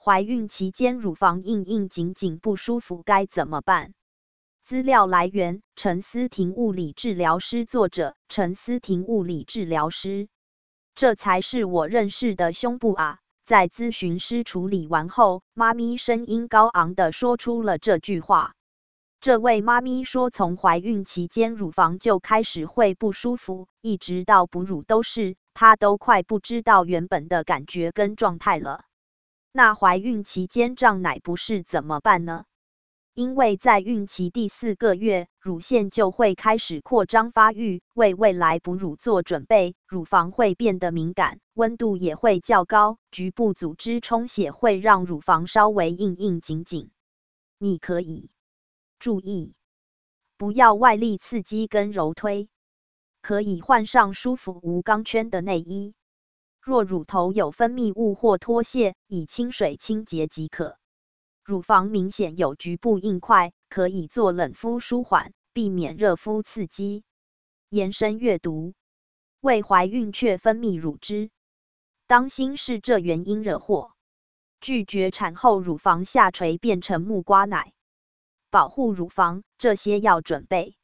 怀孕期间乳房硬硬紧紧不舒服该怎么办？资料来源：陈思婷物理治疗师，作者：陈思婷物理治疗师。这才是我认识的胸部啊！在咨询师处理完后，妈咪声音高昂地说出了这句话。这位妈咪说，从怀孕期间乳房就开始会不舒服，一直到哺乳都是，她都快不知道原本的感觉跟状态了。那怀孕期间胀奶不适怎么办呢？因为在孕期第4个月，乳腺就会开始扩张发育，为未来哺乳做准备，乳房会变得敏感，温度也会较高，局部组织充血会让乳房稍微硬硬紧紧。你可以注意，不要外力刺激跟揉推，可以换上舒服无钢圈的内衣。若乳头有分泌物或脱屑，以清水清洁即可。乳房明显有局部硬块，可以做冷敷舒缓，避免热敷刺激。延伸阅读：未怀孕却分泌乳汁，当心是这原因惹祸。拒绝产后乳房下垂变成木瓜奶，保护乳房，这些要准备。